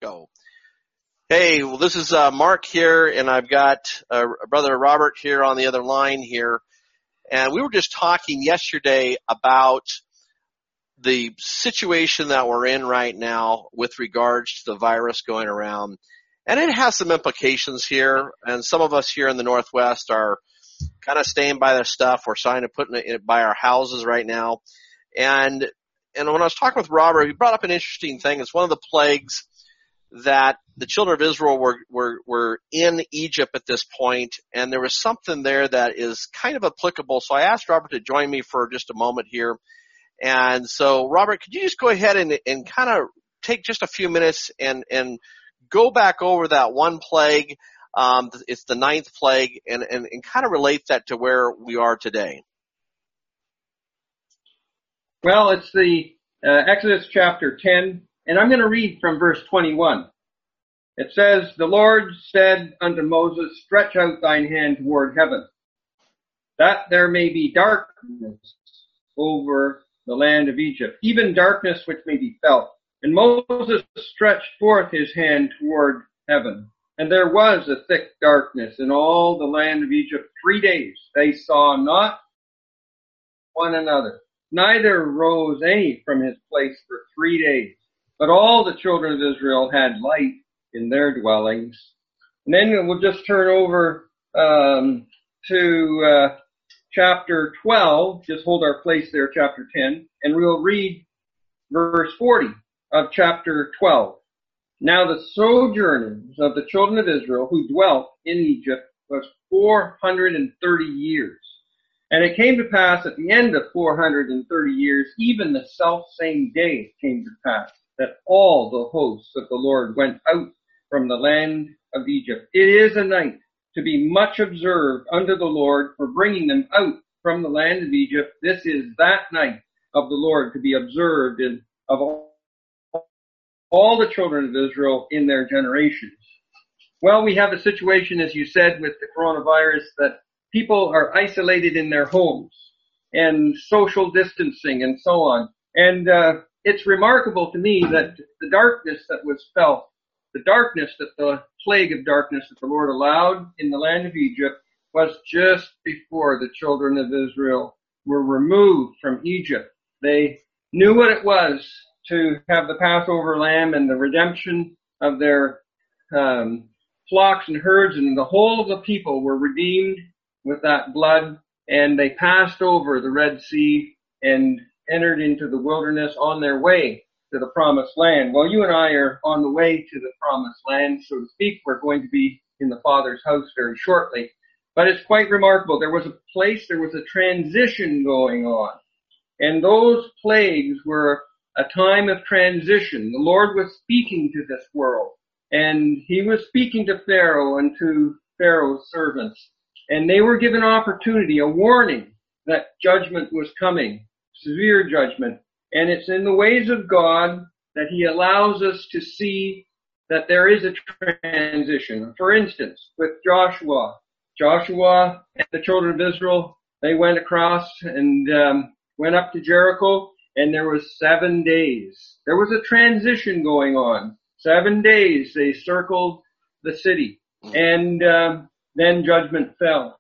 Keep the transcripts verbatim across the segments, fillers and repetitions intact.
Go. Hey, well, this is uh, Mark here, and I've got uh, Brother Robert here on the other line here. And we were just talking yesterday about the situation that we're in right now with regards to the virus going around. And it has some implications here, and some of us here in the Northwest are kind of staying by their stuff. We're trying to put it by our houses right now. And and when I was talking with Robert, he brought up an interesting thing. It's one of the plagues that the children of Israel were, were, were in Egypt at this point, and there was something there that is kind of applicable. So I asked Robert to join me for just a moment here. And so, Robert, could you just go ahead and, and kind of take just a few minutes and, and go back over that one plague? Um, it's the ninth plague, and, and, and kind of relate that to where we are today. Well, it's the uh, Exodus chapter ten, and I'm going to read from verse twenty-one. It says, "The Lord said unto Moses, stretch out thine hand toward heaven, that there may be darkness over the land of Egypt, even darkness which may be felt. And Moses stretched forth his hand toward heaven, and there was a thick darkness in all the land of Egypt three days. They saw not one another, neither rose any from his place for three days. But all the children of Israel had light in their dwellings." And then we'll just turn over um, to uh, chapter twelve. Just hold our place there, chapter ten, and we'll read verse forty of chapter twelve. "Now the sojourners of the children of Israel who dwelt in Egypt was four hundred and thirty years. And it came to pass at the end of four hundred and thirty years, even the selfsame day came to pass, that all the hosts of the Lord went out from the land of Egypt. It is a night to be much observed unto the Lord for bringing them out from the land of Egypt. This is that night of the Lord to be observed in, of all, all the children of Israel in their generations." Well, we have a situation, as you said, with the coronavirus, that people are isolated in their homes and social distancing and so on. And uh, it's remarkable to me that the darkness that was felt, the darkness that the plague of darkness that the Lord allowed in the land of Egypt was just before the children of Israel were removed from Egypt. They knew what it was to have the Passover lamb and the redemption of their um, flocks and herds, and the whole of the people were redeemed with that blood, and they passed over the Red Sea and entered into the wilderness on their way to the promised land. Well, you and I are on the way to the promised land, so to speak. We're going to be in the Father's house very shortly. But it's quite remarkable. There was a place, there was a transition going on. And those plagues were a time of transition. The Lord was speaking to this world, and he was speaking to Pharaoh and to Pharaoh's servants. And they were given opportunity, a warning that judgment was coming, severe judgment. And it's in the ways of God that he allows us to see that there is a transition. For instance, with Joshua, Joshua and the children of Israel, they went across and um, went up to Jericho, and there was seven days. There was a transition going on. Seven days they circled the city, and um, then judgment fell.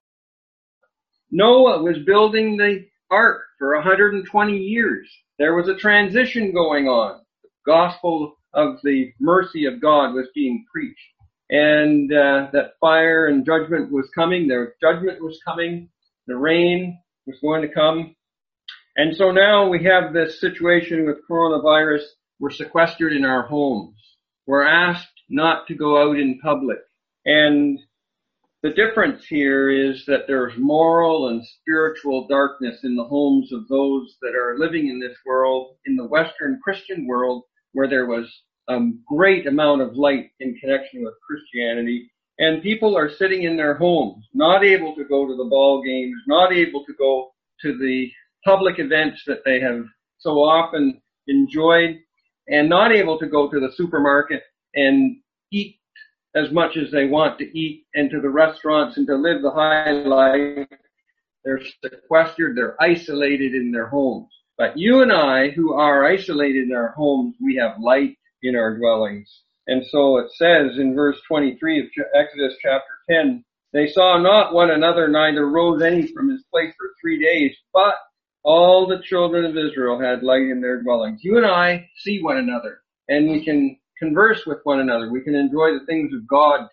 Noah was building the ark for one hundred twenty years. There was a transition going on. The gospel of the mercy of God was being preached. And uh, that fire and judgment was coming. Their judgment was coming. The rain was going to come. And so now we have this situation with coronavirus. We're sequestered in our homes. We're asked not to go out in public. And the difference here is that there's moral and spiritual darkness in the homes of those that are living in this world, in the Western Christian world, where there was a great amount of light in connection with Christianity. And people are sitting in their homes, not able to go to the ball games, not able to go to the public events that they have so often enjoyed, and not able to go to the supermarket and eat as much as they want to eat, and to the restaurants and to live the high life. They're sequestered, they're isolated in their homes. But you and I, who are isolated in our homes, we have light in our dwellings. And so it says in verse twenty-three of Exodus chapter ten, they saw not one another, neither rose any from his place for three days, but all the children of Israel had light in their dwellings. You and I see one another, and we can converse with one another. We can enjoy the things of God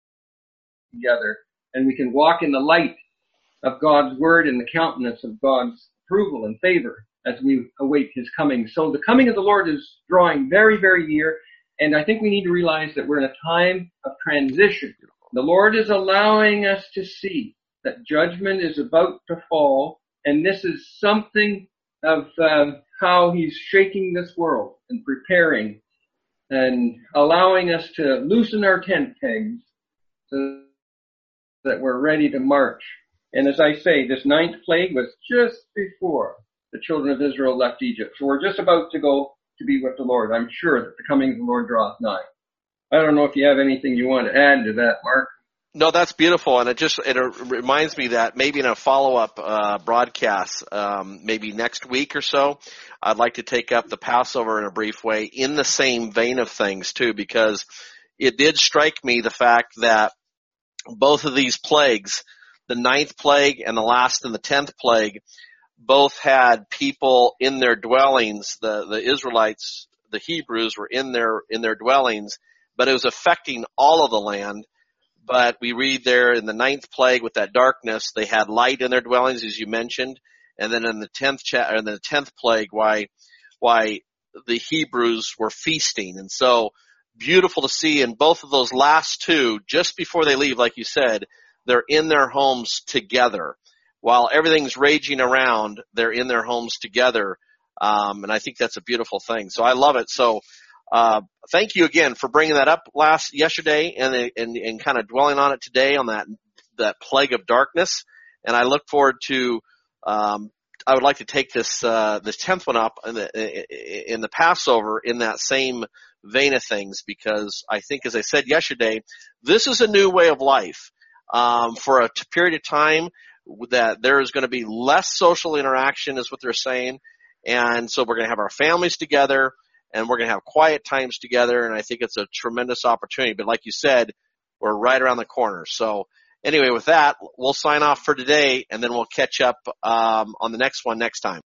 together, and we can walk in the light of God's word and the countenance of God's approval and favor as we await his coming. So the coming of the Lord is drawing very, very near, and I think we need to realize that we're in a time of transition. The Lord is allowing us to see that judgment is about to fall, and this is something of um, how he's shaking this world and preparing and allowing us to loosen our tent pegs so that we're ready to march. And as I say, this ninth plague was just before the children of Israel left Egypt. So we're just about to go to be with the Lord. I'm sure that the coming of the Lord draweth nigh. I don't know if you have anything you want to add to that, Mark. No, that's beautiful, and it just it reminds me that maybe in a follow-up uh, broadcast, um, maybe next week or so, I'd like to take up the Passover in a brief way in the same vein of things too, because it did strike me the fact that both of these plagues, the ninth plague and the last and the tenth plague, both had people in their dwellings. The the Israelites, the Hebrews, were in their in their dwellings, but it was affecting all of the land. But we read there in the ninth plague with that darkness, they had light in their dwellings, as you mentioned. And then in the tenth cha- in the tenth plague, why, why the Hebrews were feasting. And so beautiful to see in both of those last two, just before they leave, like you said, they're in their homes together. While everything's raging around, they're in their homes together. Um, and I think that's a beautiful thing. So I love it. So, Uh, thank you again for bringing that up last yesterday and, and and kind of dwelling on it today on that that plague of darkness. And I look forward to. Um, I would like to take this uh, this tenth one up in the in the Passover in that same vein of things, because I think, as I said yesterday, this is a new way of life. Um, for a t- period of time that there is going to be less social interaction, is what they're saying, and so we're going to have our families together. And we're going to have quiet times together, and I think it's a tremendous opportunity. But like you said, we're right around the corner. So anyway, with that, we'll sign off for today, and then we'll catch up um, on the next one next time.